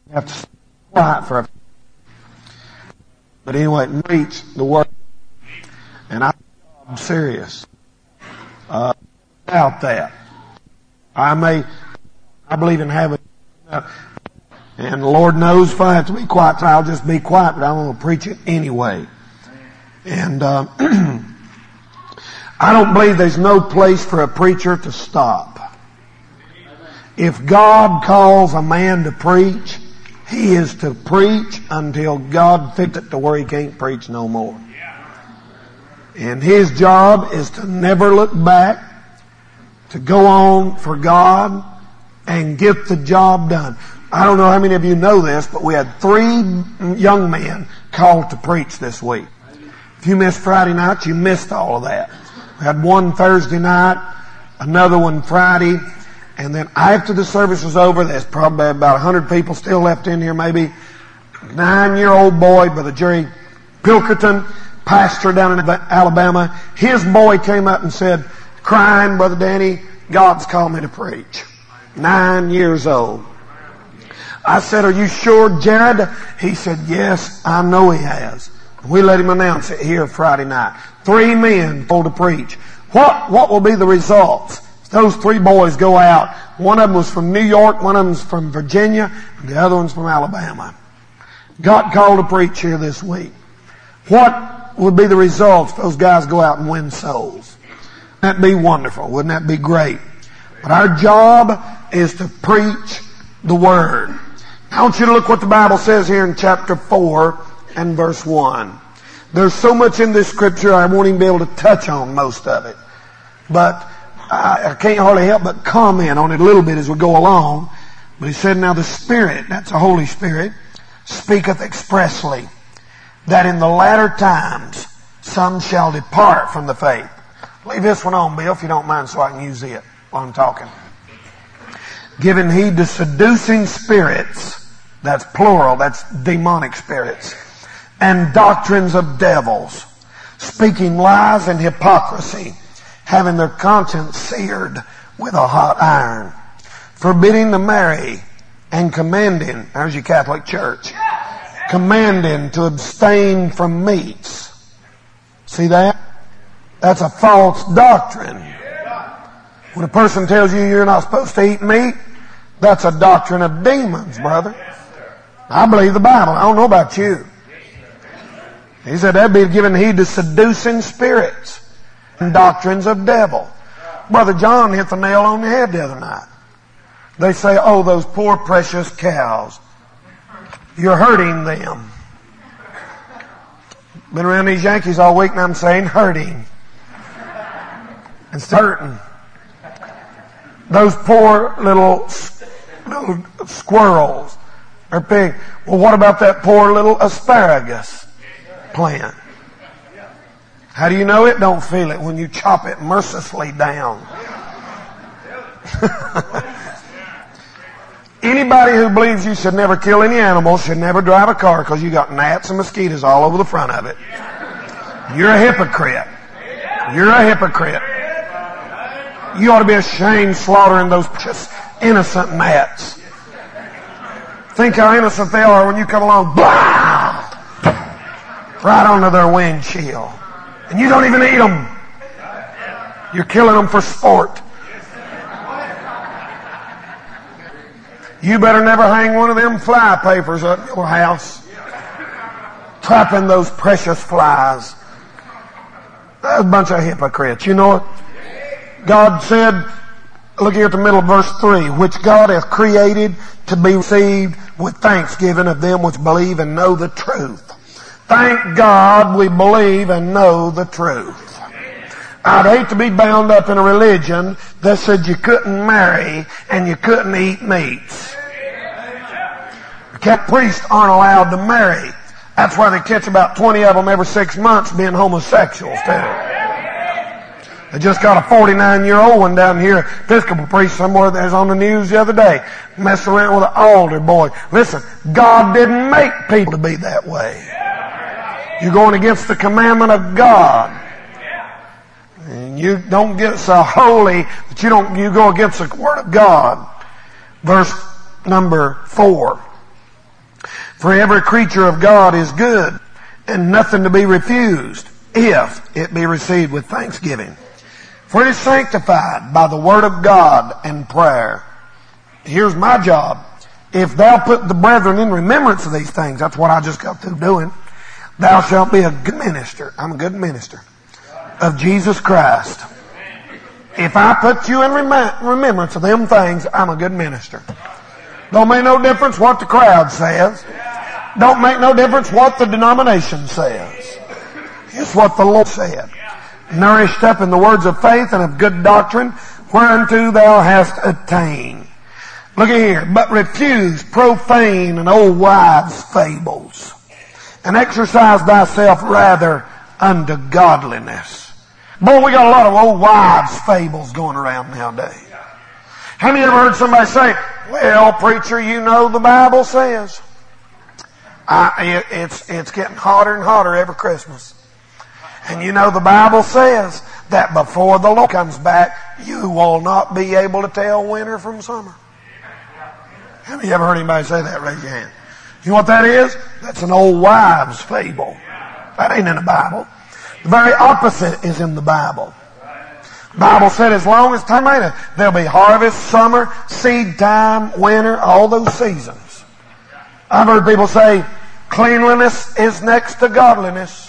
have to stay quiet for a few. But anyway, preach the word. And I'm serious about that. I believe in having, and the Lord knows if I have to be quiet, so I'll just be quiet, but I'm going to preach it anyway. And I don't believe there's no place for a preacher to stop. If God calls a man to preach, he is to preach until God fixes it to where he can't preach no more. And his job is to never look back, to go on for God and get the job done. I don't know how many of you know this, but we had 3 young men called to preach this week. If you missed Friday night, you missed all of that. We had one Thursday night, another one Friday, and then after the service was over, there's probably about 100 people still left in here, maybe. 9-year-old boy, Brother Jerry Pilkerton, pastor down in Alabama. His boy came up and said, crying, Brother Danny, God's called me to preach. 9 years old. I said, are you sure, Jared? He said, yes, I know he has. We let him announce it here Friday night. 3 men told to preach. What will be the results? Those 3 boys go out. One of them was from New York, one of them was from Virginia, and the other one's from Alabama. Got called to preach here this week. What would be the results if those guys go out and win souls? Wouldn't that be wonderful? Wouldn't that be great? But our job is to preach the Word. I want you to look what the Bible says here in chapter 4 and verse 1. There's so much in this scripture I won't even be able to touch on most of it. But I can't hardly help but comment on it a little bit as we go along. But he said, now the Spirit, that's the Holy Spirit, speaketh expressly, that in the latter times some shall depart from the faith. Leave this one on, Bill, if you don't mind, so I can use it while I'm talking. Giving heed to seducing spirits, that's plural, that's demonic spirits, and doctrines of devils, speaking lies and hypocrisy, having their conscience seared with a hot iron, forbidding to marry, and commanding, there's your Catholic Church, commanding to abstain from meats. See that? That's a false doctrine. When a person tells you you're not supposed to eat meat, that's a doctrine of demons, brother. I believe the Bible. I don't know about you. He said that'd be giving heed to seducing spirits and doctrines of devil. Brother John hit the nail on the head the other night. They say, oh, those poor precious cows. You're hurting them. Been around these Yankees all week and I'm saying hurting. It's hurting. Those poor little squirrels are big. Well, what about that poor little asparagus plant? How do you know it? Don't feel it when you chop it mercilessly down. Anybody who believes you should never kill any animal should never drive a car because you got gnats and mosquitoes all over the front of it. You're a hypocrite. You're a hypocrite. You ought to be ashamed slaughtering those just innocent gnats. Think how innocent they are when you come along, blah! Right onto their windshield. And you don't even eat them. You're killing them for sport. You better never hang one of them fly papers up your house. Trapping those precious flies. That's a bunch of hypocrites. You know it? God said, look here at the middle of verse 3, which God hath created to be received with thanksgiving of them which believe and know the truth. Thank God we believe and know the truth. I'd hate to be bound up in a religion that said you couldn't marry and you couldn't eat meats. Priests aren't allowed to marry. That's why they catch about 20 of them every 6 months being homosexuals too. They just got a 49-year-old one down here, Episcopal priest somewhere that was on the news the other day, messing around with an altar boy. Listen, God didn't make people to be that way. You're going against the commandment of God. And you don't get so holy that you go against the Word of God. Verse number 4. For every creature of God is good, and nothing to be refused, if it be received with thanksgiving. For it is sanctified by the word of God and prayer. Here's my job. If thou put the brethren in remembrance of these things, that's what I just got through doing, thou shalt be a good minister. I'm a good minister of Jesus Christ. If I put you in remembrance of them things, I'm a good minister. Don't make no difference what the crowd says. Don't make no difference what the denomination says. It's what the Lord said. Nourished up in the words of faith and of good doctrine, whereunto thou hast attained. Look at here. But refuse profane and old wives' fables, and exercise thyself rather unto godliness. Boy, we got a lot of old wives' fables going around nowadays. Have you ever heard somebody say, well, preacher, you know the Bible says. It's getting hotter and hotter every Christmas. And you know the Bible says that before the Lord comes back, you will not be able to tell winter from summer. Have you ever heard anybody say that? Raise your hand. You know what that is? That's an old wives' fable. That ain't in the Bible. The very opposite is in the Bible. The Bible said as long as time ain't, there'll be harvest, summer, seed time, winter, all those seasons. I've heard people say, cleanliness is next to godliness.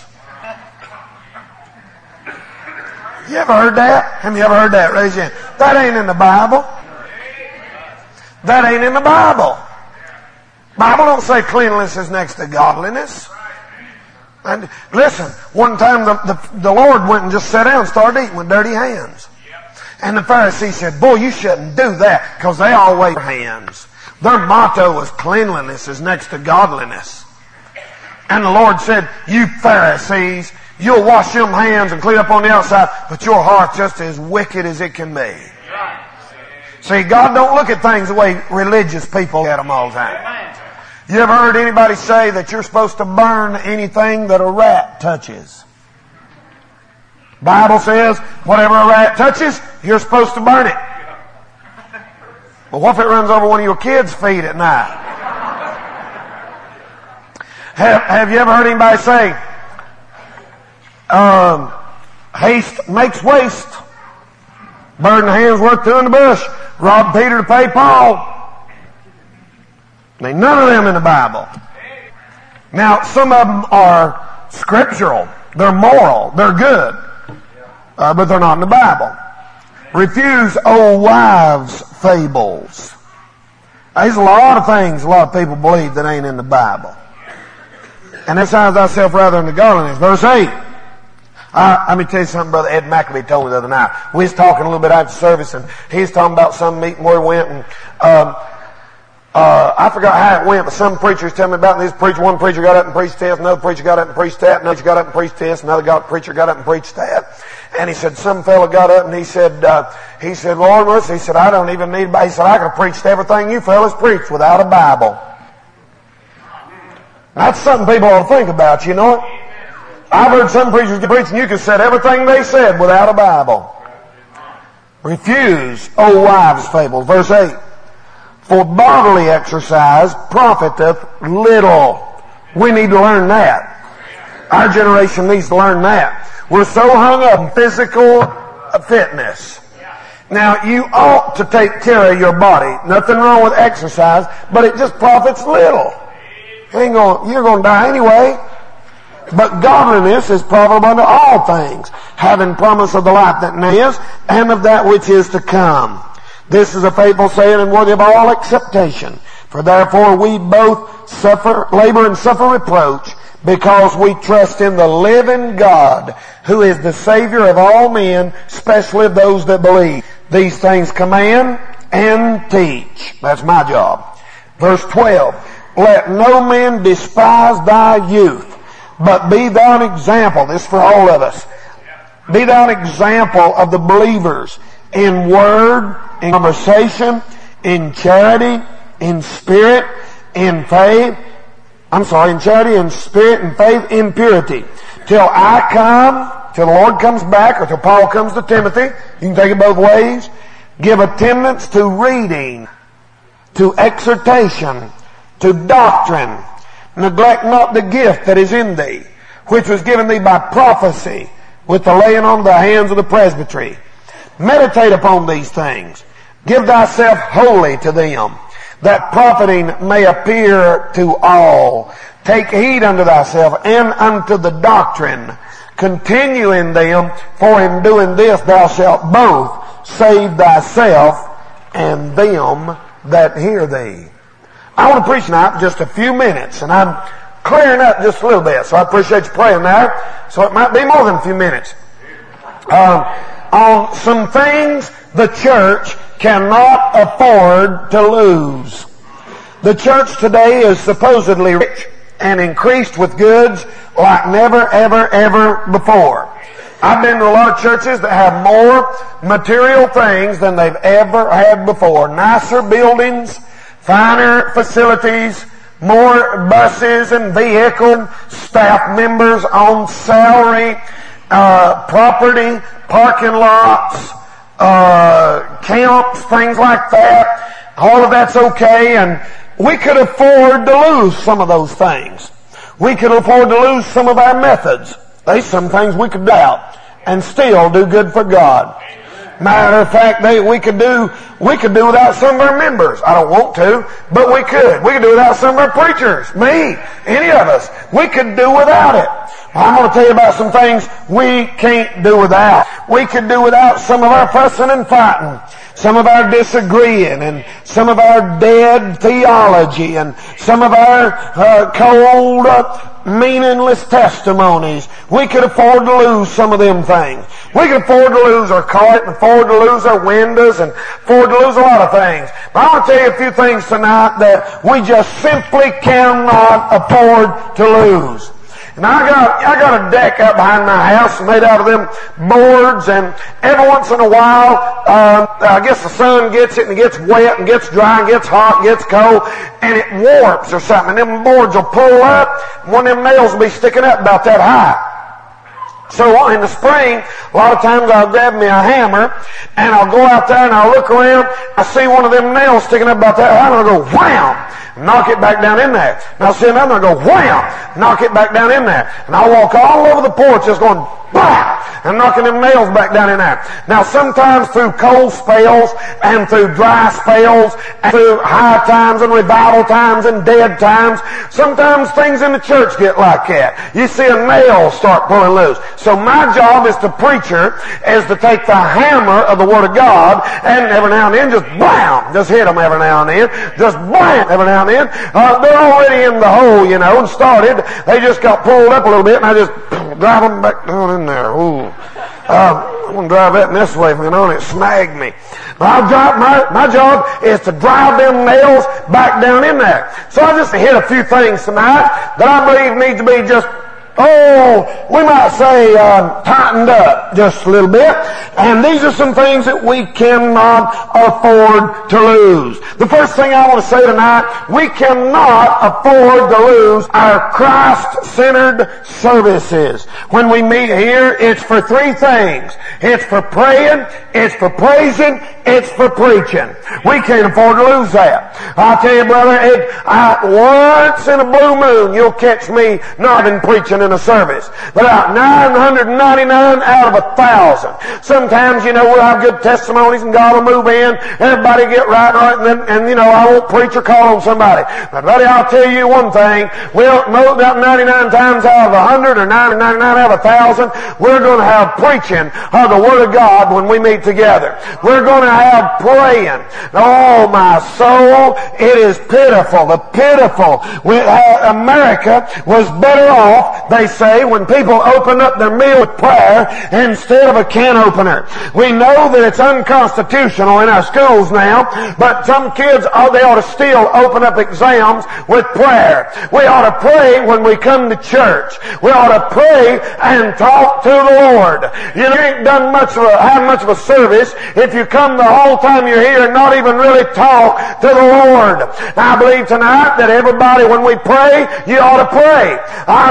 You ever heard that? Have you ever heard that? Raise your hand. That ain't in the Bible. That ain't in the Bible. Bible don't say cleanliness is next to godliness. And listen, one time the Lord went and just sat down and started eating with dirty hands. And the Pharisee said, boy, you shouldn't do that, because they always wear hands. Their motto was cleanliness is next to godliness. And the Lord said, you Pharisees, you'll wash them hands and clean up on the outside, but your heart's just as wicked as it can be. See, God don't look at things the way religious people at them all the time. You ever heard anybody say that you're supposed to burn anything that a rat touches? Bible says, whatever a rat touches, you're supposed to burn it. But what if it runs over one of your kids' feet at night? Have you ever heard anybody say, haste makes waste. Bird in the hand's worth two in the bush. Robbed Peter to pay Paul. Ain't none of them in the Bible. Now, some of them are scriptural. They're moral. They're good. But they're not in the Bible. Refuse old wives' fables. There's a lot of things a lot of people believe that ain't in the Bible. And exercise thyself rather unto godliness. Verse 8. Let me tell you something Brother Ed Maccabee told me the other night. We was talking a little bit after service, and he was talking about some meeting where he went, and I forgot how it went, but some preachers tell me about this preacher. One preacher got up and preached this, another preacher got up and preached that, another got up and preached this, another preacher got up and preached that. And he said, some fellow got up and he said, Lord mercy, he said, I don't even need a Bible. He said, I could have preached everything you fellas preached without a Bible. That's something people ought to think about, you know it? I've heard some preachers get preaching, you could say everything they said without a Bible. Refuse old wives' fables. Verse 8. For bodily exercise profiteth little. We need to learn that. Our generation needs to learn that. We're so hung up in physical fitness. Now, you ought to take care of your body. Nothing wrong with exercise, but it just profits little. You're going to die anyway. But godliness is profitable unto all things, having promise of the life that now is, and of that which is to come. This is a faithful saying and worthy of all acceptation. For therefore we both labor and suffer reproach, because we trust in the living God, who is the Savior of all men, especially of those that believe. These things command and teach. That's my job. Verse 12. Let no man despise thy youth, but be thou an example. This is for all of us. Be thou an example of the believers in word, in conversation, in charity, in spirit, in faith. In charity, in spirit, in faith, in purity. Till I come, till the Lord comes back, or till Paul comes to Timothy. You can take it both ways. Give attendance to reading, to exhortation, to doctrine. Neglect not the gift that is in thee, which was given thee by prophecy, with the laying on of the hands of the presbytery. Meditate upon these things. Give thyself wholly to them, that profiting may appear to all. Take heed unto thyself and unto the doctrine. Continue in them, for in doing this thou shalt both save thyself and them that hear thee. I want to preach now just a few minutes, and I'm clearing up just a little bit, so I appreciate you praying there. So it might be more than a few minutes. On some things the church cannot afford to lose. The church today is supposedly rich and increased with goods like never, ever, ever before. I've been to a lot of churches that have more material things than they've ever had before. Nicer buildings, finer facilities, more buses and vehicles, staff members on salary, property, parking lots, camps, things like that. All of that's okay, and we could afford to lose some of those things. We could afford to lose some of our methods. There's some things we could doubt and still do good for God. Matter of fact, we could do without some of our members. I don't want to, but we could. We could do without some of our preachers. Me, any of us. We could do without it. I'm going to tell you about some things we can't do without. We could do without some of our fussing and fighting, some of our disagreeing, and some of our dead theology, and some of our cold, meaningless testimonies. We could afford to lose some of them things. We could afford to lose our cart, and afford to lose our windows, and afford to lose a lot of things. But I want to tell you a few things tonight that we just simply cannot afford to lose. And I got a deck up behind my house made out of them boards, and every once in a while, I guess the sun gets it and it gets wet and gets dry and gets hot and gets cold, and it warps or something. And them boards will pull up, and one of them nails will be sticking up about that high. So in the spring, a lot of times I'll grab me a hammer, and I'll go out there and I'll look around, I see one of them nails sticking up about that high, and I'll go wham! Knock it back down in there. And I'll see another one, I'll go wham! Knock it back down in there. And I'll walk all over the porch just going bam! And knocking them nails back down in there. Now sometimes through cold spells and through dry spells and through high times and revival times and dead times, sometimes things in the church get like that. You see a nail start pulling loose. So my job as the preacher is to take the hammer of the Word of God and every now and then just bam! Just hit them every now and then. Just bam! Every now and then. They're already in the hole, and started. They just got pulled up a little bit, and I just drive them back down in there. Ooh. I'm going to drive that this way, it snagged me. But my job is to drive them nails back down in there. So I just hit a few things tonight that I believe need to be just, we might say, tightened up just a little bit. And these are some things that we cannot afford to lose. The first thing I want to say tonight, we cannot afford to lose our Christ-centered services. When we meet here, it's for three things. It's for praying, it's for praising, it's for preaching. We can't afford to lose that. I'll tell you, brother, once in a blue moon, you'll catch me not in preaching in a service. But about 999 out of 1,000. Sometimes, we'll have good testimonies and God will move in. Everybody get right, and I won't preach or call on somebody. But buddy, I'll tell you one thing. About 99 times out of 100 or 999 out of 1,000, we're going to have preaching of the Word of God when we meet together. We're going to have praying. Oh, my soul, it is pitiful. The pitiful. America was better off, they say, when people opened up their meal with prayer instead of a can opener. We know that it's unconstitutional in our schools now, but some kids, they ought to still open up exams with prayer. We ought to pray when we come to church. We ought to pray and talk to the Lord. You ain't done have much of a service if you come the whole time you're here and not even really talk to the Lord. I believe tonight that everybody, when we pray, you ought to pray. I think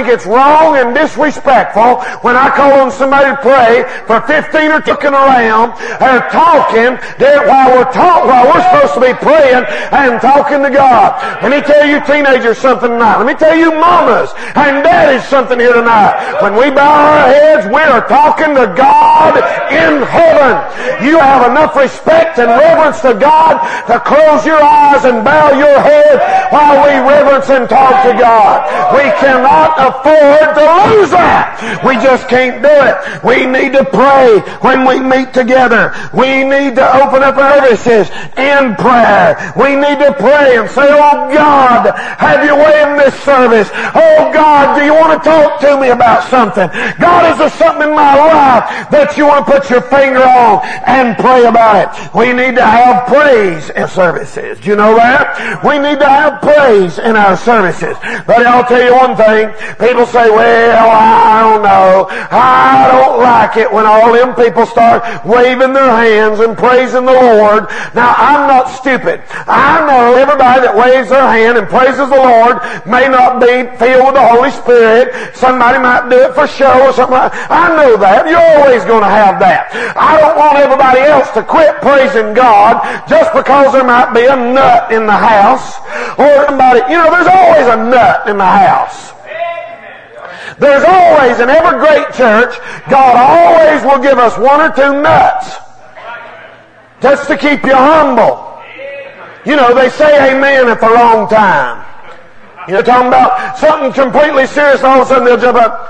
think it's wrong and disrespectful when I call on somebody to pray for 15 or looking around or talking while we're supposed to be praying and talking to God. Let me tell you teenagers something tonight. Let me tell you mamas and daddies something here tonight. When we bow our heads, we are talking to God in heaven. You have enough respect and reverence to God to close your eyes and bow your head while we reverence and talk to God. We cannot afford to lose that. We just can't do it. We need to pray when we meet together. We need to open up our services in prayer. We need to pray and say, oh God, have your way in this service. Oh God, do you want to talk to me about something? God, is there something in my life that you want to put your finger on and pray about it? We need to have praise in services. Do you know that? We need to have praise in our services. But I'll tell you one thing. People say, well, I don't know. I don't like it when all them people start waving their hands and praising the Lord. Now, I'm not stupid. I know everybody that waves their hand and praises the Lord may not be filled with the Holy Spirit. Somebody might do it for show or something like that. I know that. You're always going to have that. I don't want everybody else to quit praising God just because there might be a nut in the house or somebody. You know, there's always a nut in the house. There's always, in every great church, God always will give us one or two nuts just to keep you humble. You know, they say amen at the wrong time. You know, talking about something completely serious, and all of a sudden they'll jump up.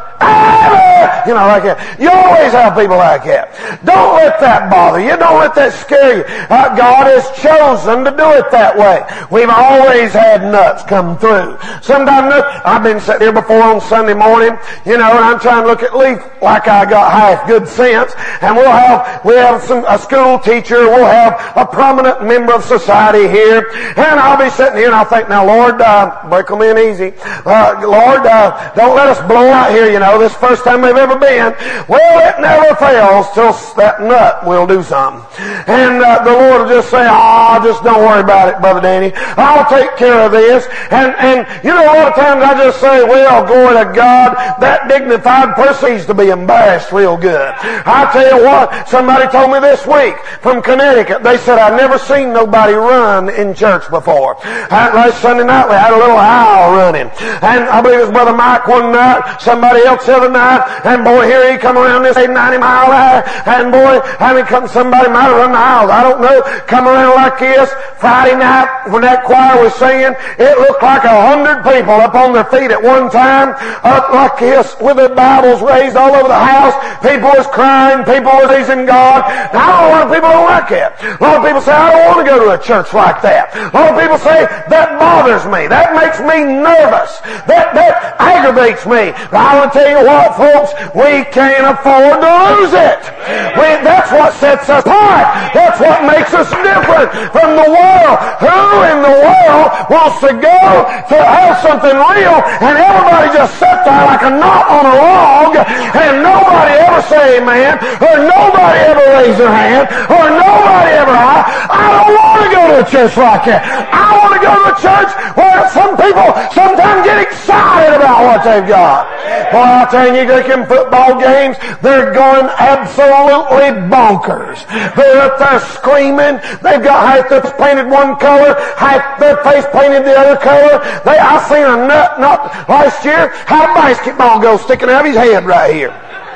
You know, like that. You always have people like that. Don't let that bother you. Don't let that scare you. God has chosen to do it that way. We've always had nuts come through. Sometimes I've been sitting here before on Sunday morning, you know, and I'm trying to look at least like I got half good sense. And we have a school teacher. We'll have a prominent member of society here. And I'll be sitting here and I'll think, now Lord, break them in easy. Lord, don't let us blow out here, you know. This first time they've ever been. Well, it never fails till that nut will do something. And the Lord will just say, just don't worry about it, Brother Danny. I'll take care of this. And you know, a lot of times I just say, well, glory to God, that dignified person needs to be embarrassed real good. I tell you what, somebody told me this week from Connecticut, they said, I've never seen nobody run in church before. Last Sunday night we had a little owl running. And I believe it was Brother Mike one night, somebody else the other night, and boy, here he come around this 90 mile an hour, and boy, somebody might have run the aisles, I don't know, come around like this. Friday night, when that choir was singing, it looked like 100 people up on their feet at one time, up like this, with their Bibles raised all over the house. People was crying, people was praising God. Now, I know a lot of people don't like that. A lot of people say, I don't want to go to a church like that. A lot of people say, that bothers me. That makes me nervous. That aggravates me. But I want to tell you what, folks, we can't afford to lose it. That's what sets us apart. That's what makes us different from the world. Who in the world wants to go to have something real and everybody just sit there like a knot on a log and nobody ever say amen or nobody ever raise their hand or nobody ever I don't want to go to a church like that. I want to go to a church where some people sometimes get excited about what they've got. Boy, I'll tell you, look in football games, they're going absolutely bonkers. They're up there screaming. They've got half their face painted one color, half their face painted the other color. I seen a nut not last year had a basketball goal sticking out of his head right here.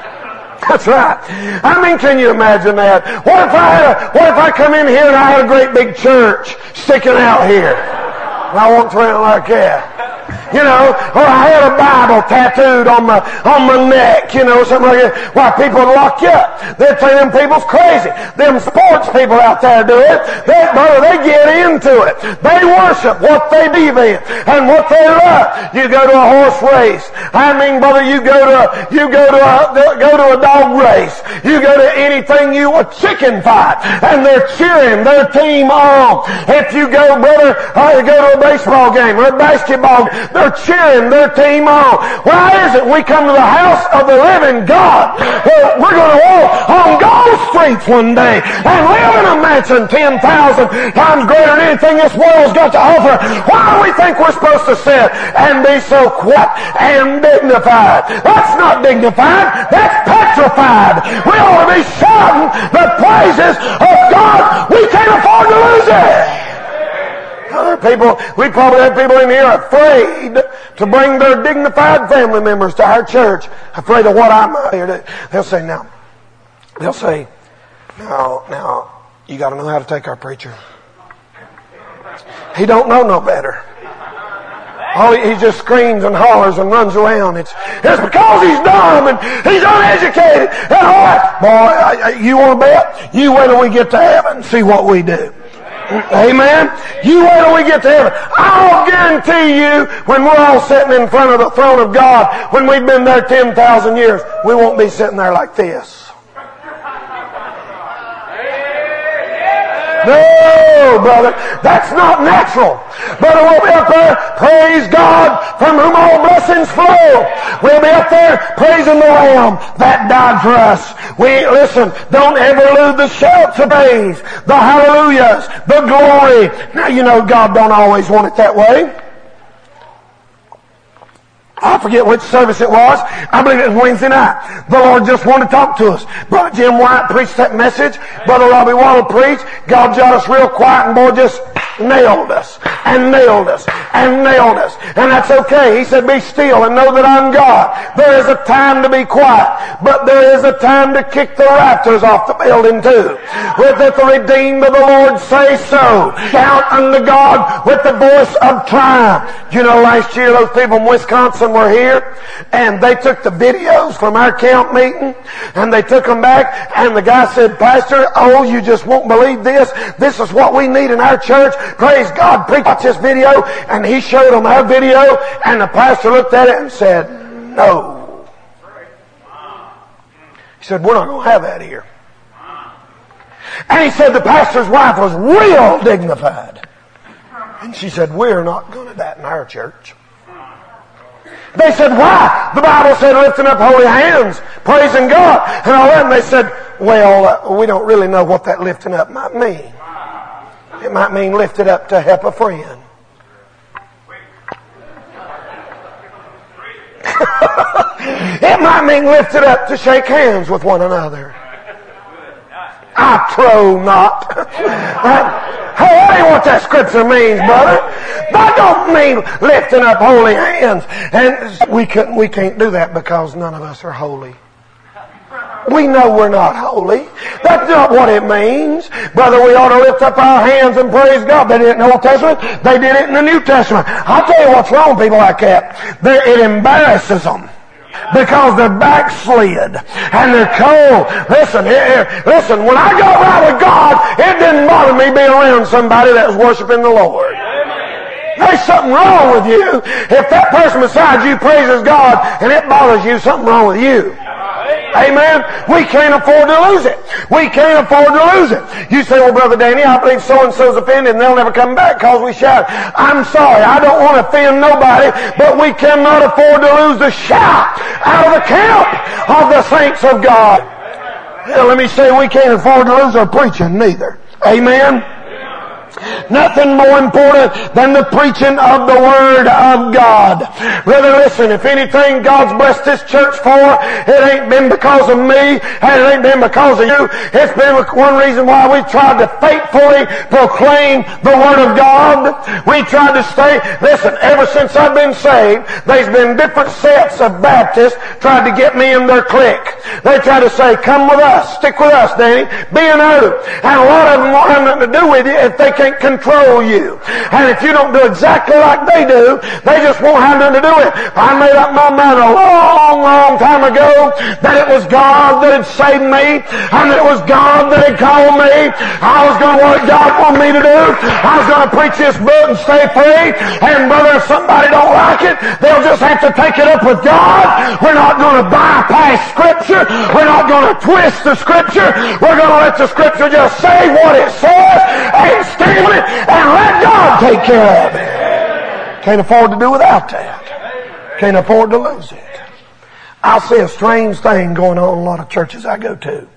That's right. I mean, can you imagine that? What if I come in here and I had a great big church sticking out here? And I walked around like that. You know, or I had a Bible tattooed on my neck, you know, something like that. Why, people would lock you up. They'd say them people's crazy. Them sports people out there do it. They get into it. They worship what they believe in and what they love. You go to a horse race. I mean, brother, you go to a dog race. You go to anything a chicken fight, and they're cheering their team on. If you go, brother, you go to a baseball game or a basketball game, they're they're cheering their team on. Why is it we come to the house of the living God? Well, we're going to walk on gold streets one day and live in a mansion 10,000 times greater than anything this world's got to offer. Why do we think we're supposed to sit and be so quiet and dignified? That's not dignified. That's petrified. We ought to be shouting the praises of God. We can't afford to lose it. Other people, we probably have people in here afraid to bring their dignified family members to our church, afraid of what I might hear. They'll say, now, you got to know how to take our preacher. He don't know no better. He just screams and hollers and runs around. It's because he's dumb and he's uneducated and all that. Boy, you want to bet? You wait till we get to heaven and see what we do. Amen? You wait till we get to heaven. I'll guarantee you, when we're all sitting in front of the throne of God, when we've been there 10,000 years, we won't be sitting there like this. No, brother, that's not natural. Brother, we'll be up there, praise God, from whom all blessings flow. We'll be up there praising the Lamb that died for us. Listen, don't ever lose the shouts of praise, the hallelujahs, the glory. Now, you know God don't always want it that way. I forget which service it was. I believe it was Wednesday night. The Lord just wanted to talk to us. Brother Jim White preached that message. Brother Robbie Waddle preached. God got us real quiet and boy just nailed us and nailed us and nailed us. And that's okay. He said, be still and know that I'm God. There is a time to be quiet, but there is a time to kick the rafters off the building too. Let the redeemed of the Lord say so. Shout unto God with the voice of triumph. You know, last year those people in Wisconsin were here and they took the videos from our camp meeting and they took them back and the guy said, Pastor, oh, you just won't believe this. This is what we need in our church. Praise God. Preach this video. And he showed them our video and the pastor looked at it and said, no. He said, we're not going to have that here. And he said the pastor's wife was real dignified. And she said, we're not going to that in our church. They said, why? The Bible said lifting up holy hands, praising God, and all that. And they said, well, we don't really know what that lifting up might mean. It might mean lift it up to help a friend. It might mean lift it up to shake hands with one another. I trow not. Hey, that ain't what that scripture means, brother. That don't mean lifting up holy hands. And we can't do that because none of us are holy. We know we're not holy. That's not what it means. Brother, we ought to lift up our hands and praise God. They did it in the Old Testament. They did it in the New Testament. I'll tell you what's wrong with people like that. It embarrasses them. Because they're backslid and they're cold. Listen, when I got right with God, it didn't bother me being around somebody that was worshiping the Lord. There's something wrong with you. If that person beside you praises God and it bothers you, something wrong with you. Amen? We can't afford to lose it. We can't afford to lose it. You say, well, Brother Danny, I believe so-and-so's offended and they'll never come back because we shout. I'm sorry. I don't want to offend nobody, but we cannot afford to lose the shout out of the camp of the saints of God. Well, let me say we can't afford to lose our preaching neither. Amen? Nothing more important than the preaching of the Word of God. Brother, listen, if anything God's blessed this church for, it ain't been because of me, and it ain't been because of you. It's been one reason why we tried to faithfully proclaim the Word of God. We tried to stay, listen, ever since I've been saved, there's been different sets of Baptists tried to get me in their clique. They try to say, come with us, stick with us, Danny, be an elder. And a lot of them won't have nothing to do with you if they can't control you. And if you don't do exactly like they do, they just won't have nothing to do with it. I made up my mind a long time ago that it was God that had saved me and that it was God that had called me. I was going to do what God wanted me to do. I was going to preach this book and stay free. And brother, if somebody don't like it, they'll just have to take it up with God. We're not going to bypass Scripture. We're not going to twist the Scripture. We're going to let the Scripture just say what it says and stand with it and let God take care of it. Can't afford to do without that. Can't afford to lose it. I see a strange thing going on in a lot of churches I go to.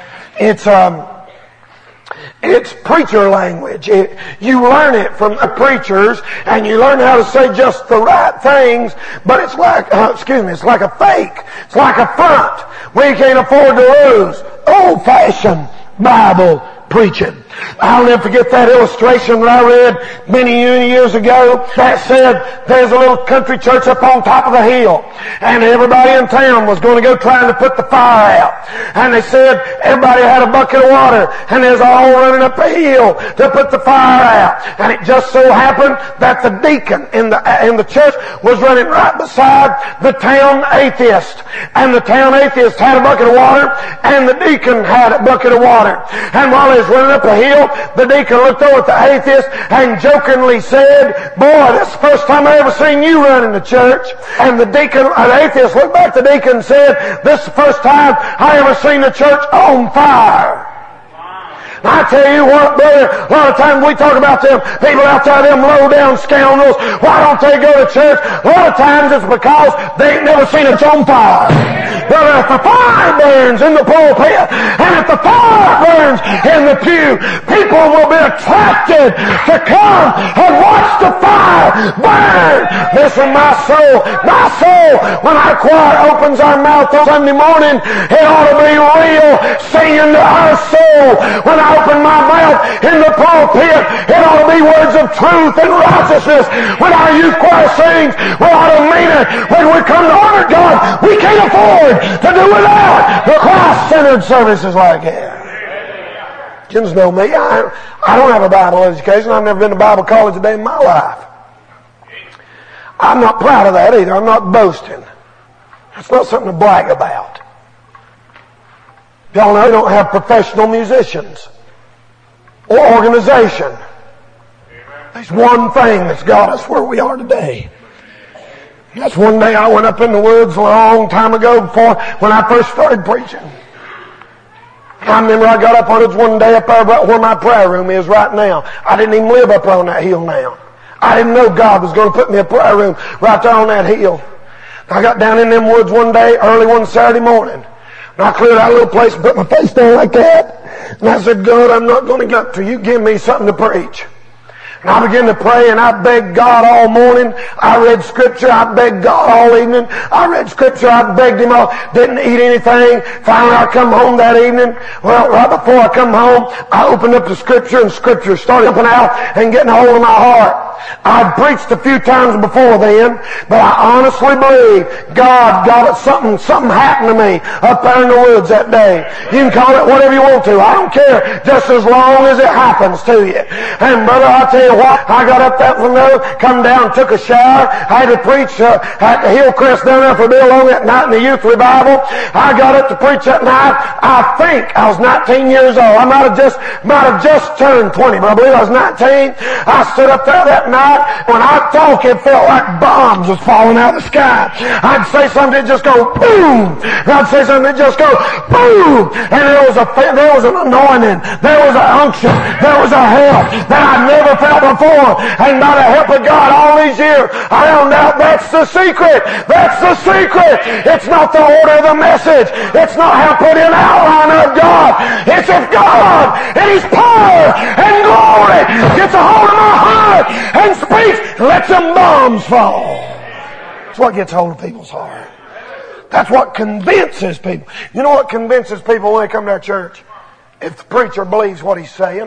It's preacher language. You learn it from the preachers, and you learn how to say just the right things, but it's like, it's like a fake. It's like a front. We can't afford to lose old-fashioned Bible preaching. I'll never forget that illustration that I read many years ago that said there's a little country church up on top of the hill, and everybody in town was going to go trying to put the fire out. And they said everybody had a bucket of water, and they was all running up a hill to put the fire out. And it just so happened that the deacon in the church was running right beside the town atheist. And the town atheist had a bucket of water, and the deacon had a bucket of water. And while he was running up a hill, the deacon looked over at the atheist and jokingly said, "Boy, this is the first time I ever seen you run in the church." And the atheist looked back at the deacon and said, "This is the first time I ever seen the church on fire." I tell you what, brother, a lot of times we talk about them people out there, them low-down scoundrels. Why don't they go to church? A lot of times it's because they ain't never seen it on fire. Brother, if the fire burns in the pulpit, and if the fire burns in the pew, people will be attracted to come and watch the fire burn. Listen, my soul, when our choir opens our mouth on Sunday morning, it ought to be real singing to our soul. When I open my mouth in the pulpit, it ought to be words of truth and righteousness. When our youth choir sings, we ought to mean it. When we come to honor God, we can't afford to do without the Christ-centered services like that. You know me, I don't have a Bible education. I've never been to Bible college a day in my life. I'm not proud of that either. I'm not boasting. That's not something to brag about. Y'all know we don't have professional musicians or organization. There's one thing that's got us where we are today. That's one day I went up in the woods a long time ago before when I first started preaching. I remember I got up on it one day up there about where my prayer room is right now. I didn't even live up on that hill now. I didn't know God was going to put me a prayer room right there on that hill. I got down in them woods one day, early one Saturday morning. And I cleared out a little place and put my face down like that. And I said, "God, I'm not going to get up till you give me something to preach." And I began to pray, and I begged God all morning. I read Scripture. I begged God all evening. I read Scripture. I begged Him all. Didn't eat anything. Finally, I come home that evening. Well, right before I come home, I opened up the Scripture, and Scripture started jumping out and getting a hold of my heart. I'd preached a few times before then, but I honestly believe God got it. Something happened to me up there in the woods that day. You can call it whatever you want to. I don't care, just as long as it happens to you. And brother, I'll tell you what, I got up that window, come down, took a shower. I had to preach at the Hillcrest down there for Bill Long that night in the youth revival. I got up to preach that night. I think I was 19 years old. I might have just turned 20, but I believe I was 19. I stood up there that night. When I talk, it felt like bombs was falling out of the sky. I'd say something, it'd just go boom. And I'd say something, it'd just go boom. And there was an anointing. There was an unction. There was a help that I'd never felt before. And by the help of God all these years, I found out that's the secret. That's the secret. It's not the order of the message. It's not how to put in outline of God. It's if God and His power and glory gets a hold of my heart and speaks, let some bombs fall. That's what gets hold of people's heart. That's what convinces people. You know what convinces people when they come to our church? If the preacher believes what he's saying.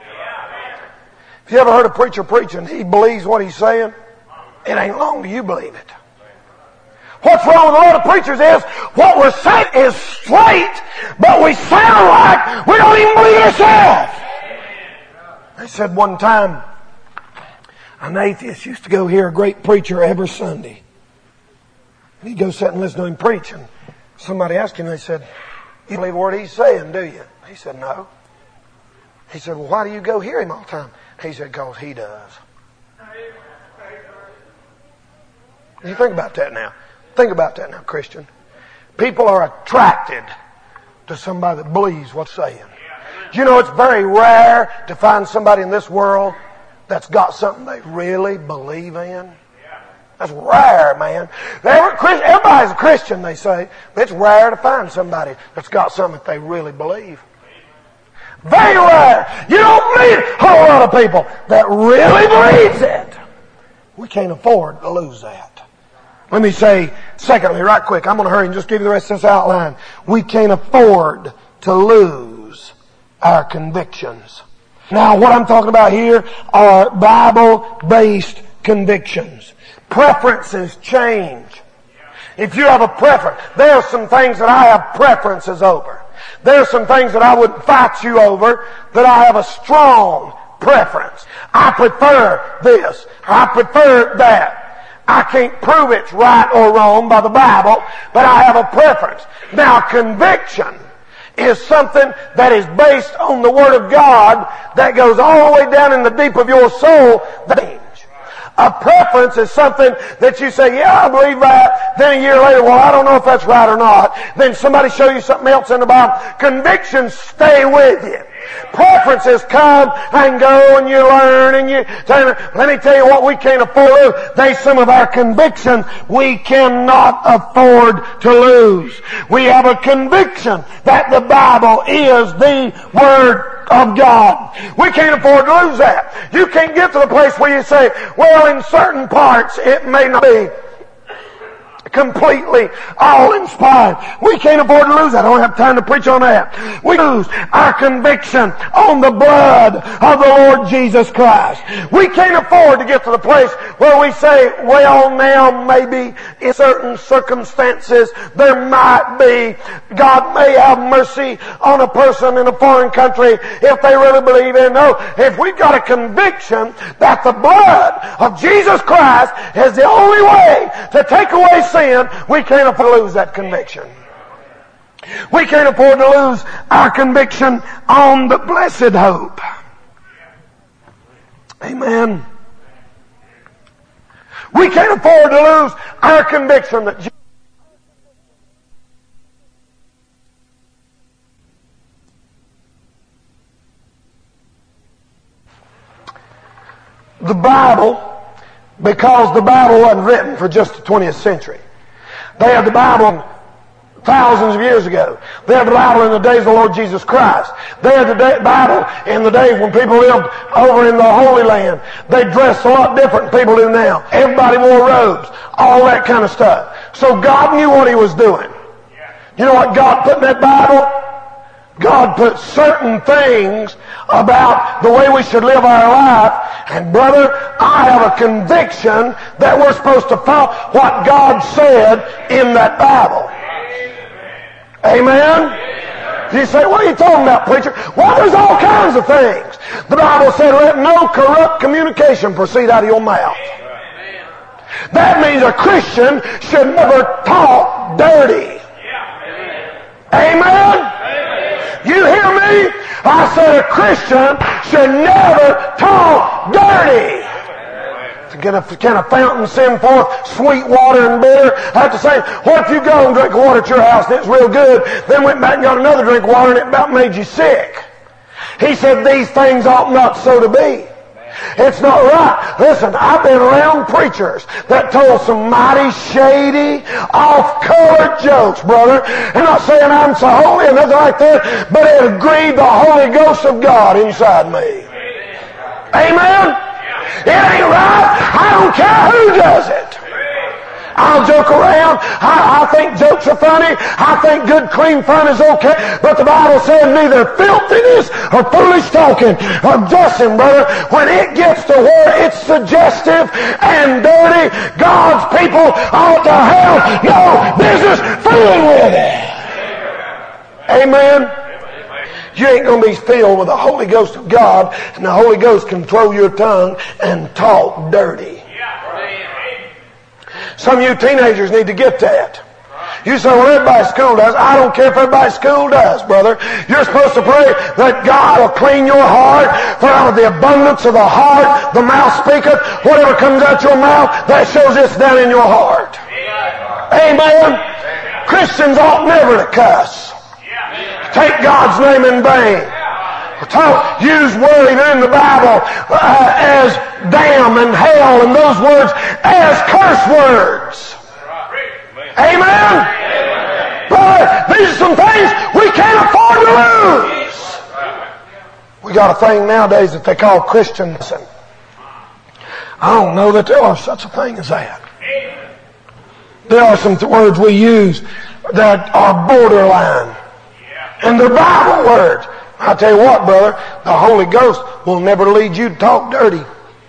If you ever heard a preacher preaching, he believes what he's saying, it ain't long till you believe it. What's wrong with a lot of preachers is what we're saying is straight, but we sound like we don't even believe it ourselves. They said one time, an atheist used to go hear a great preacher every Sunday. And he'd go sit and listen to him preach. And somebody asked him, they said, "You believe what he's saying, do you?" He said, "No." He said, "Well, why do you go hear him all the time?" He said, "Because he does." You think about that now. Think about that now, Christian. People are attracted to somebody that believes what's saying. You know, it's very rare to find somebody in this world that's got something they really believe in. That's rare, man. Everybody's a Christian, they say, but it's rare to find somebody that's got something that they really believe. Very rare. You don't meet a whole lot of people that really believes it. We can't afford to lose that. Let me say, secondly, right quick, I'm going to hurry and just give you the rest of this outline. We can't afford to lose our convictions. Now, what I'm talking about here are Bible-based convictions. Preferences change. If you have a preference, there are some things that I have preferences over. There are some things that I wouldn't fight you over that I have a strong preference. I prefer this. I prefer that. I can't prove it's right or wrong by the Bible, but I have a preference. Now, conviction is something that is based on the Word of God that goes all the way down in the deep of your soul. A preference is something that you say, yeah, I believe that. Then a year later, well, I don't know if that's right or not. Then somebody show you something else in the Bible. Convictions stay with you. Preferences come and go, and you learn, and you say, let me tell you what we can't afford. There's some of our convictions we cannot afford to lose. We have a conviction that the Bible is the Word of God. We can't afford to lose that. You can't get to the place where you say, well, in certain parts it may not be completely all inspired. We can't afford to lose that. I don't have time to preach on that. We lose our conviction on the blood of the Lord Jesus Christ. We can't afford to get to the place where we say, well, now maybe in certain circumstances there might be, God may have mercy on a person in a foreign country if they really believe in. No, if we've got a conviction that the blood of Jesus Christ is the only way to take away sin, we can't afford to lose that conviction. We can't afford to lose our conviction on the blessed hope. Amen. We can't afford to lose our conviction that the Bible, because the Bible wasn't written for just the 20th century. They had the Bible thousands of years ago. They had the Bible in the days of the Lord Jesus Christ. They had the Bible in the days when people lived over in the Holy Land. They dressed a lot different than people do now. Everybody wore robes, all that kind of stuff. So God knew what He was doing. You know what God put in that Bible? God put certain things about the way we should live our life. And brother, I have a conviction that we're supposed to follow what God said in that Bible. Amen? You say, what are you talking about, preacher? Well, there's all kinds of things. The Bible said, let no corrupt communication proceed out of your mouth. That means a Christian should never talk dirty. Amen? You hear me? I said a Christian should never talk dirty. Can a fountain send forth sweet water and bitter? I have to say, what if you go and drink water at your house and it's real good, then went back and got another drink of water and it about made you sick? He said these things ought not so to be. It's not right. Listen, I've been around preachers that told some mighty shady, off-color jokes, brother. I'm not saying I'm so holy or nothing like that, but it grieved the Holy Ghost of God inside me. Amen? It ain't right. I don't care who does it. I'll joke around. I think jokes are funny. I think good, clean fun is okay. But the Bible says neither filthiness or foolish talking or jesting, brother. When it gets to where it's suggestive and dirty, God's people ought to have no business fooling with it. Amen. You ain't going to be filled with the Holy Ghost of God, and the Holy Ghost control your tongue and talk dirty. Some of you teenagers need to get that. You say, well, everybody at school does. I don't care if everybody at school does, brother. You're supposed to pray that God will clean your heart, for out of the abundance of the heart, the mouth speaketh. Whatever comes out your mouth, that shows it's down in your heart. Amen. Christians ought never to cuss. Take God's name in vain. Use word either in the Bible as damn and hell and those words as curse words. Amen? But these are some things we can't afford to lose. We got a thing nowadays that they call Christians. I don't know that there are such a thing as that. There are some words we use that are borderline. And they're Bible words. I tell you what, brother, the Holy Ghost will never lead you to talk dirty.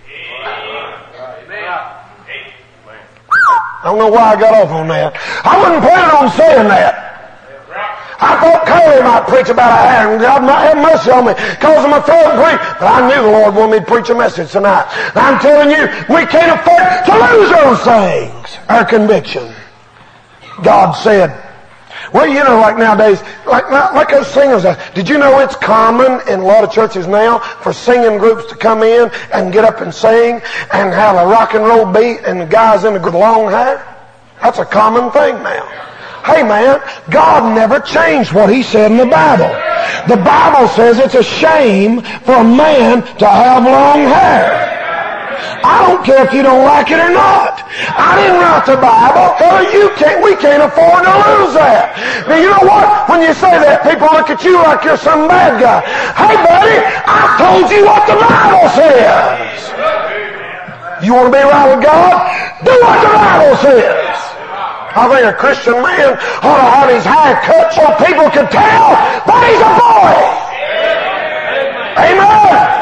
I don't know why I got off on that. I wasn't planning on saying that. I thought Corey might preach about a hair, and God might have mercy on me, cause of my throat and preach. But I knew the Lord wanted me to preach a message tonight. And I'm telling you, we can't afford to lose those things. Our conviction. God said, well, you know, like nowadays, like those singers. Did you know it's common in a lot of churches now for singing groups to come in and get up and sing and have a rock and roll beat and the guys in the long hair? That's a common thing now. Hey man, God never changed what He said in the Bible. The Bible says it's a shame for a man to have long hair. I don't care if you don't like it or not. I didn't write the Bible. We can't afford to lose that. Now you know what? When you say that, people look at you like you're some bad guy. Hey buddy, I told you what the Bible says. You want to be right with God? Do what the Bible says. I think a Christian man ought to have his hair cut so people can tell that he's a boy. Amen.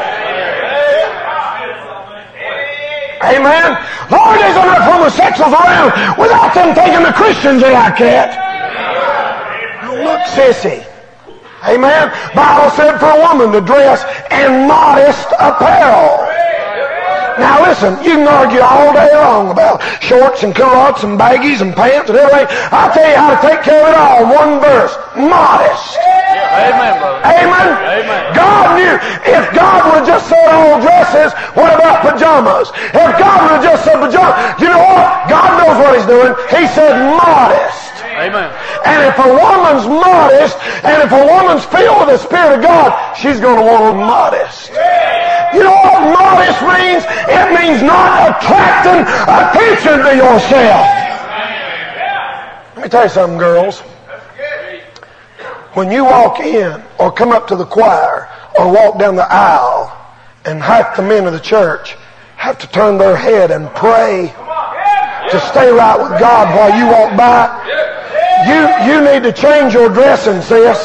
Amen. Lord, there's enough homosexuals around without them thinking the Christians are like that. Don't look sissy. Amen. Bible said for a woman to dress in modest apparel. Now listen, you can argue all day long about shorts and culottes and baggies and pants and everything. I'll tell you how to take care of it all in one verse. Modest. Amen, brother. Amen? Amen. God knew. If God would have just said all dresses, what about pajamas? If God would have just said pajamas, you know what? God knows what He's doing. He said modest. Amen. And if a woman's modest, and if a woman's filled with the Spirit of God, she's going to want to be modest. You know what modest means? It means not attracting attention to yourself. Let me tell you something, girls. When you walk in or come up to the choir or walk down the aisle, and half the men of the church have to turn their head and pray to stay right with God while you walk by, you need to change your dressing, sis.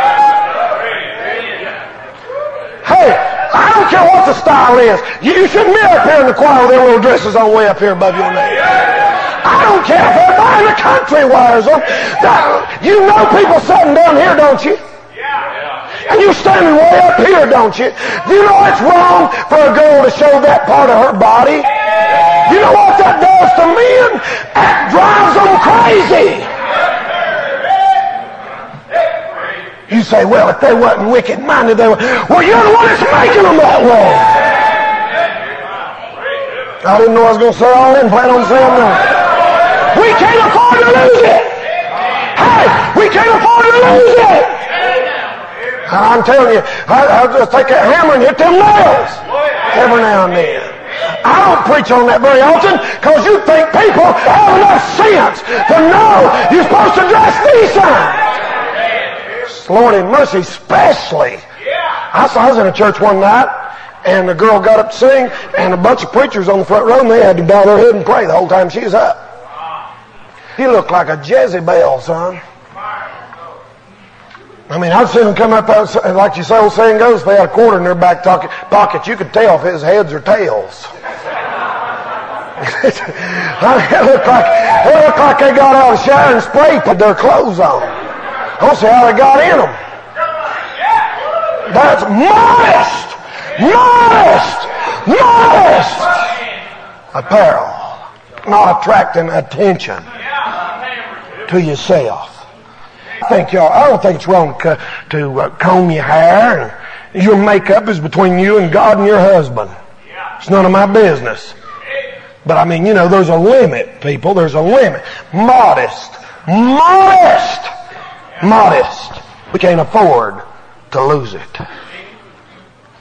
Hey, I don't care what the style is. You shouldn't be up here in the choir with their little dresses on way up here above your knees. I don't care if everybody in the country wears them. You know people sitting down here, don't you? And you standing way up here, don't you? Do you know it's wrong for a girl to show that part of her body? You know what that does to men? That drives them crazy. You say, well, if they wasn't wicked-minded, they would. Well, you're the one that's making them that way. I didn't know I was going to say all that and plan on saying that. We can't afford to lose it. Hey, we can't afford to lose it. I'm telling you, I'll just take that hammer and hit them nails every now and then. I don't preach on that very often because you think people have enough sense to know you're supposed to dress decent. Lord in mercy, especially. I was in a church one night, and the girl got up to sing, and a bunch of preachers on the front row, and they had to bow their head and pray the whole time she was up. He looked like a Jezebel, son. I mean, I've seen them come up, like you say, old saying goes, if they had a quarter in their back pocket, you could tell if it was heads or tails. It looked like they got out of the shower and sprayed, put their clothes on. I don't see how they got in them. That's modest apparel, not attracting attention to yourself. I don't think it's wrong to comb your hair. And your makeup is between you and God and your husband. It's none of my business. But I mean, you know, there's a limit, people. There's a limit. Modest. We can't afford to lose it.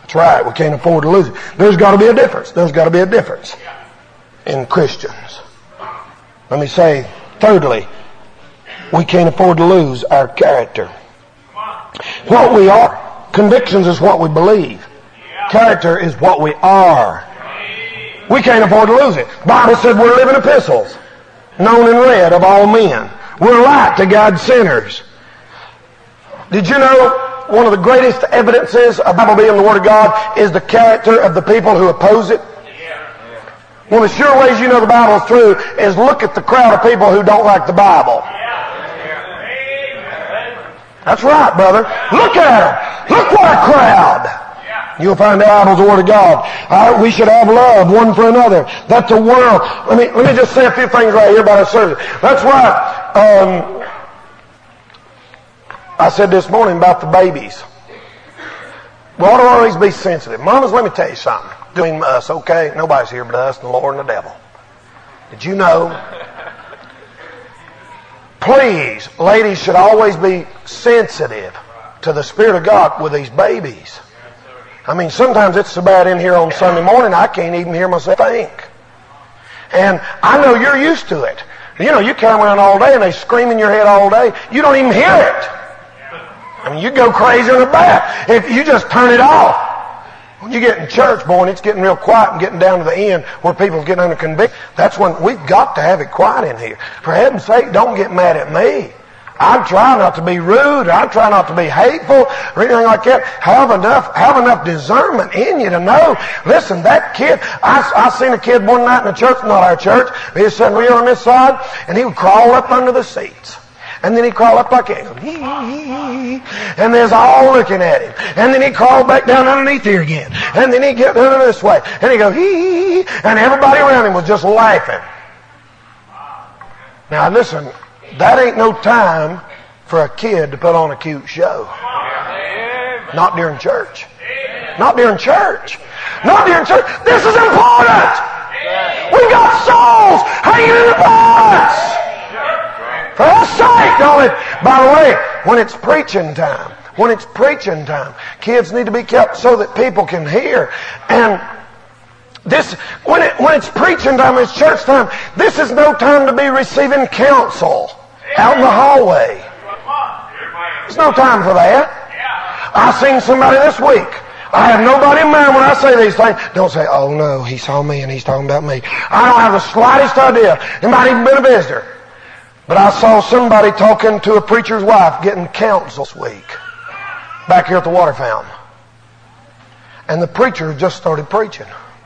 That's right. We can't afford to lose it. There's got to be a difference. There's got to be a difference in Christians. Let me say, thirdly, we can't afford to lose our character. What we are. Convictions is what we believe. Character is what we are. We can't afford to lose it. The Bible said we're living epistles, known and read of all men. We're light to guide sinners. Did you know one of the greatest evidences of the Bible being the Word of God is the character of the people who oppose it? One of the sure ways you know the Bible is true is look at the crowd of people who don't like the Bible. That's right, brother. Look at them. Look what a crowd. You'll find the Bible's the Word of God. We should have love one for another. That the world. Let me just say a few things right here about our service. That's right. I said this morning about the babies. We ought to always be sensitive. Mamas, let me tell you something. Between us, okay? Nobody's here but us and the Lord and the devil. Did you know? Please, ladies should always be sensitive to the Spirit of God with these babies. I mean, sometimes it's so bad in here on Sunday morning, I can't even hear myself think. And I know you're used to it. You know, you come around all day and they scream in your head all day. You don't even hear it. I mean, you go crazy in the back if you just turn it off. When you get in church, boy, and it's getting real quiet and getting down to the end where people get under conviction, that's when we've got to have it quiet in here. For heaven's sake, don't get mad at me. I try not to be rude. I try not to be hateful or anything like that. Have enough discernment in you to know. Listen, that kid, I seen a kid one night in the church, not our church. He was sitting here on this side, and he would crawl up under the seats. And then he'd crawl up like that. And there's all looking at him. And then he'd crawl back down underneath here again. And then he'd get under this way. And he'd go, hee. And everybody around him was just laughing. Now listen, that ain't no time for a kid to put on a cute show. Not during church. Not during church. Not during church. This is important. We got souls hanging in the balance. For God's sake, don't it? By the way, when it's preaching time, kids need to be kept so that people can hear. And this, when it's preaching time, it's church time, this is no time to be receiving counsel out in the hallway. There's no time for that. I seen somebody this week. I have nobody in mind when I say these things. Don't say, oh no, he saw me and he's talking about me. I don't have the slightest idea. It might even been a visitor. But I saw somebody talking to a preacher's wife getting counsel this week back here at the water fountain. And the preacher just started preaching.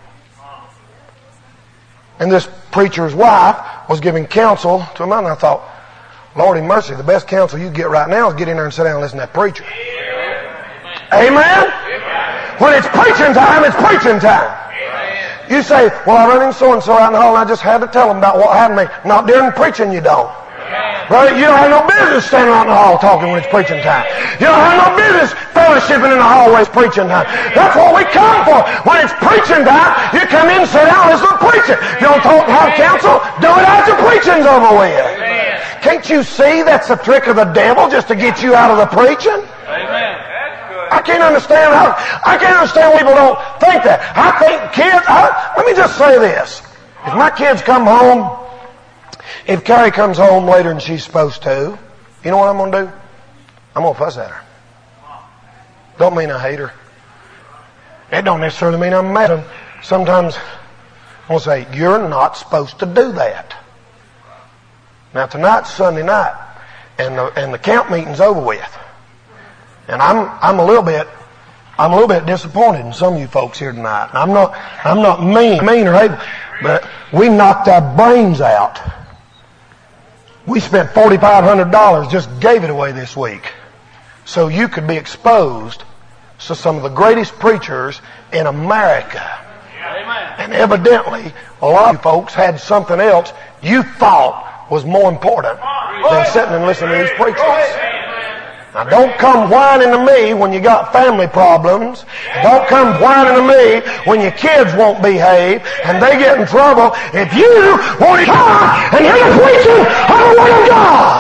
And this preacher's wife was giving counsel to a man. And I thought, Lord have mercy, the best counsel you get right now is get in there and sit down and listen to that preacher. Amen? When it's preaching time, it's preaching time. You say, well, I run into so-and-so out in the hall and I just had to tell them about what happened to me. Not during preaching, you don't. Brother, you don't have no business standing out in the hall talking when it's preaching time. You don't have no business fellowshipping in the hall when it's preaching time. That's what we come for. When it's preaching time, you come in, sit down, listen to preaching. You don't talk and have counsel, do it after preaching's over with. Can't you see that's the trick of the devil just to get you out of the preaching? Amen. I can't understand why people don't think that. I think kids, let me just say this. If my kids come home, if Carrie comes home later than she's supposed to, you know what I'm going to do? I'm going to fuss at her. Don't mean I hate her. It don't necessarily mean I'm mad at her. Sometimes I'm going to say, you're not supposed to do that. Now tonight's Sunday night, and the camp meeting's over with. And I'm a little bit disappointed in some of you folks here tonight. And I'm not mean or hateful, but we knocked our brains out. We spent $4,500, just gave it away this week, so you could be exposed to some of the greatest preachers in America. Amen. And evidently, a lot of you folks had something else you thought was more important than sitting and listening to these preachers. Now don't come whining to me when you got family problems. Don't come whining to me when your kids won't behave and they get in trouble. If you want to come and hear the preaching of the Word of God.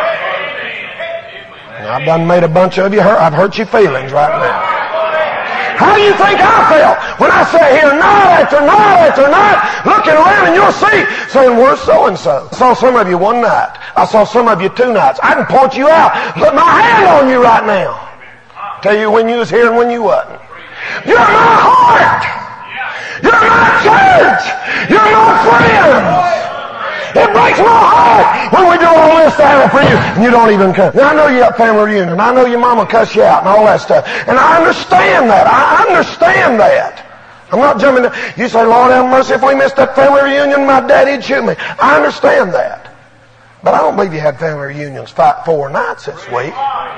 Now, I've done made a bunch of you hurt. I've hurt your feelings right now. How do you think I felt when I sat here night after night after night looking around in your seat saying, where's so-and-so? I saw some of you one night. I saw some of you 2 nights. I can point you out. Put my hand on you right now. Tell you when you was here and when you wasn't. You're my heart. You're my church. You're my friends. It breaks my heart when we do all this family for you and you don't even come. Now, I know you got family reunion. I know your mama cuss you out and all that stuff. And I understand that. I understand that. I'm not jumping to, you say, Lord have mercy, if we missed that family reunion, my daddy'd shoot me. I understand that. But I don't believe you had family reunions 4 nights this week.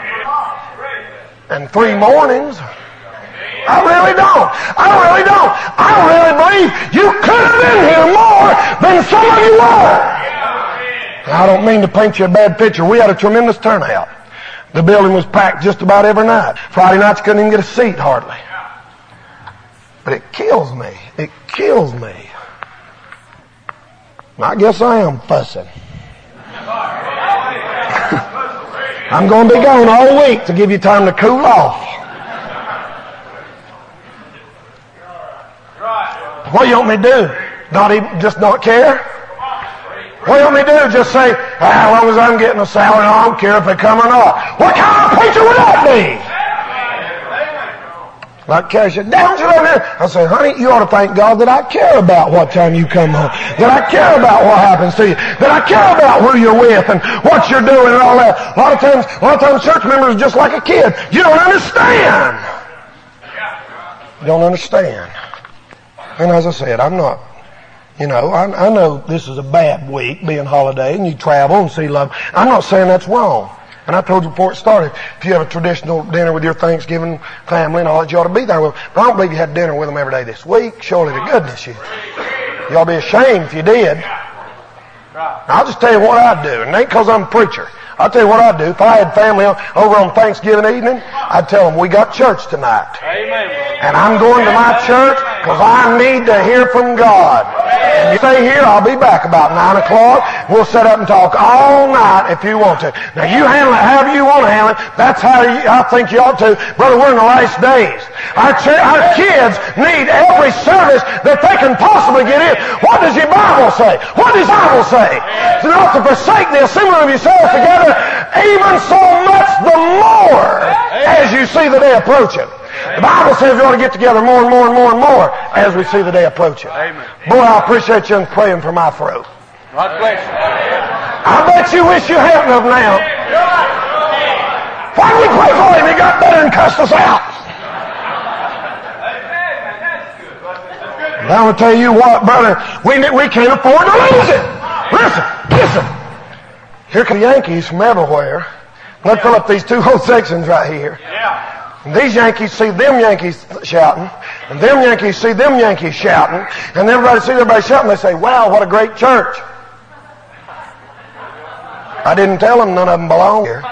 And 3 mornings. I really don't. I really don't. I really believe you could have been here more than some of you were. I don't mean to paint you a bad picture. We had a tremendous turnout. The building was packed just about every night. Friday nights couldn't even get a seat hardly. But it kills me. It kills me. I guess I am fussing. I'm going to be gone all week to give you time to cool off. What do you want me to do? Just not care? What do you want me to do? Just say, as long as I'm getting a salary, I don't care if they come or not. What kind of preacher would that be? Like Cash said, down to there. I say, honey, you ought to thank God that I care about what time you come home. That I care about what happens to you. That I care about who you're with and what you're doing and all that. A lot of times church members are just like a kid. You don't understand. You don't understand. And as I said, I'm not, I know this is a bad week being holiday and you travel and see love. I'm not saying that's wrong. And I told you before it started, if you have a traditional dinner with your Thanksgiving family and all that, you ought to be there with them. But I don't believe you had dinner with them every day this week. Surely to goodness you ought to be ashamed if you did. Now, I'll just tell you what I'd do. And it ain't because I'm a preacher. I'll tell you what I'd do. If I had family over on Thanksgiving evening, I'd tell them, we got church tonight. Amen. And I'm going to my church because I need to hear from God. And you stay here, I'll be back about 9 o'clock. We'll sit up and talk all night if you want to. Now, you handle it however you want to handle it. That's how I think you ought to. Brother, we're in the last days. Our kids need every service that they can possibly get in. What does your Bible say? What does the Bible say? To not to forsake the assembly of yourselves together, even so much the more as you see the day approaching. The Bible says we ought to get together more and more and more and more as we see the day approaching. Amen. Boy, I appreciate you praying for my throat. God bless you. I bet you wish you hadn't have now. Why did we pray for him? He got better and cussed us out. And I'm going to tell you what, brother, we can't afford to lose it. Listen. Here come the Yankees from everywhere. Let's fill up these 2 whole sections right here. And these Yankees see them Yankees shouting, and them Yankees see them Yankees shouting, and everybody sees everybody shouting. They say, wow, what a great church. I didn't tell them none of them belong here.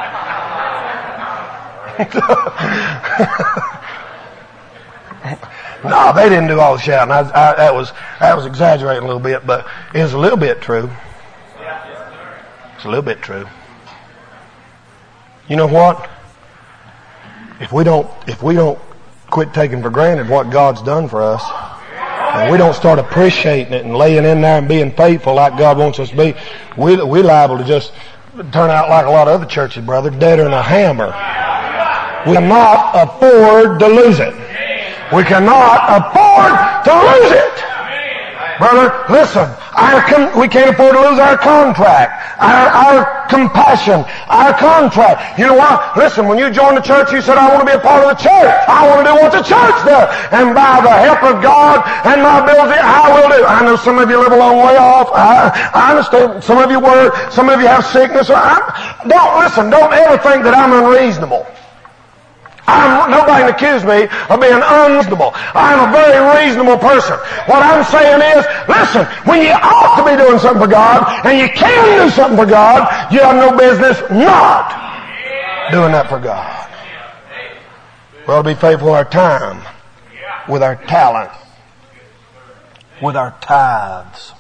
No, they didn't do all the shouting. That was exaggerating a little bit, but it was a little bit true. It's a little bit true. You know what? If we don't quit taking for granted what God's done for us, and we don't start appreciating it and laying in there and being faithful like God wants us to be, we're liable to just turn out like a lot of other churches, brother, deader than a hammer. We cannot afford to lose it. We cannot afford to lose it. Brother, listen, we can't afford to lose our contract, our compassion, our contract. You know what? Listen, when you joined the church, you said, I want to be a part of the church. I want to do what the church does. And by the help of God and my ability, I will do. I know some of you live a long way off. I understand. Some of you work. Some of you have sickness. Don't ever think that I'm unreasonable. Nobody can accuse me of being unreasonable. I'm a very reasonable person. What I'm saying is, listen, when you ought to be doing something for God, and you can do something for God, you have no business not doing that for God. We ought to be faithful with our time, with our talent, with our tithes.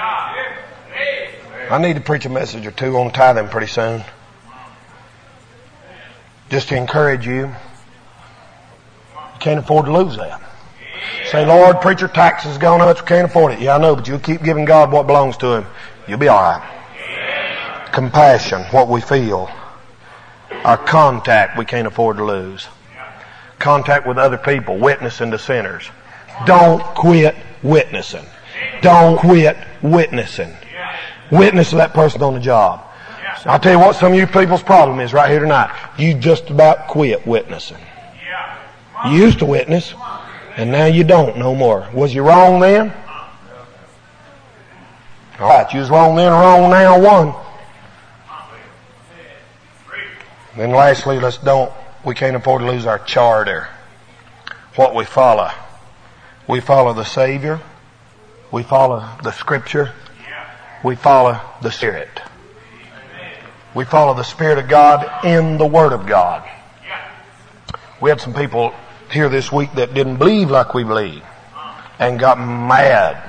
I need to preach a message or 2 on tithing pretty soon. Just to encourage you. Can't afford to lose that. Say, Lord, preacher, taxes has gone up. We can't afford it. Yeah, I know, but you'll keep giving God what belongs to Him. You'll be all right. Compassion, what we feel. Our contact, we can't afford to lose. Contact with other people, witnessing to sinners. Don't quit witnessing. Don't quit witnessing. Witness to that person on the job. I'll tell you what some of you people's problem is right here tonight. You just about quit witnessing. You used to witness, and now you don't no more. Was you wrong then? All right, you was wrong then, wrong now, one. Then lastly, we can't afford to lose our charter. What we follow. We follow the Savior. We follow the Scripture. We follow the Spirit. We follow the Spirit of God in the Word of God. We had some people here this week that didn't believe like we believe and got mad.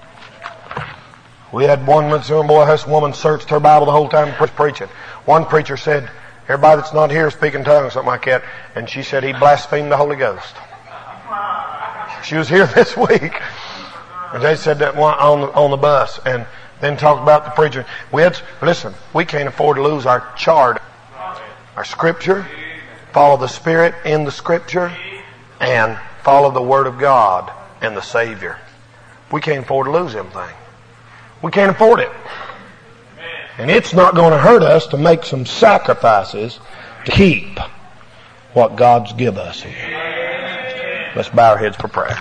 We had one boy, this woman searched her Bible the whole time preaching. One preacher said, everybody that's not here speak in tongues, something like that. And she said he blasphemed the Holy Ghost. She was here this week. And they said that on the bus. And then talked about the preacher. Listen, we can't afford to lose our charter. Our Scripture. Follow the Spirit in the Scripture. And follow the Word of God and the Savior. We can't afford to lose them things. We can't afford it. And it's not going to hurt us to make some sacrifices to keep what God's given us here. Let's bow our heads for prayer.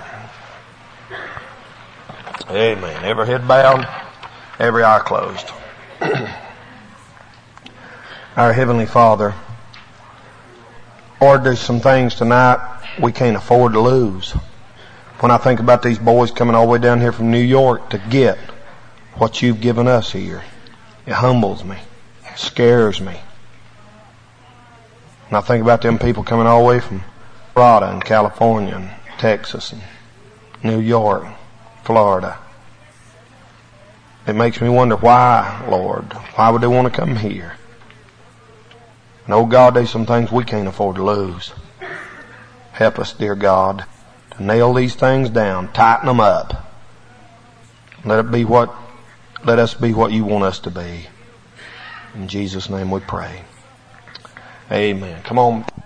Amen. Every head bowed, every eye closed. Our Heavenly Father, Lord, there's some things tonight we can't afford to lose. When I think about these boys coming all the way down here from New York to get what you've given us here, it humbles me, it scares me. And I think about them people coming all the way from Florida and California and Texas and New York, Florida. It makes me wonder why, Lord, why would they want to come here? And oh God, there's some things we can't afford to lose. Help us, dear God, to nail these things down, tighten them up. Let us be what you want us to be. In Jesus' name we pray. Amen. Come on.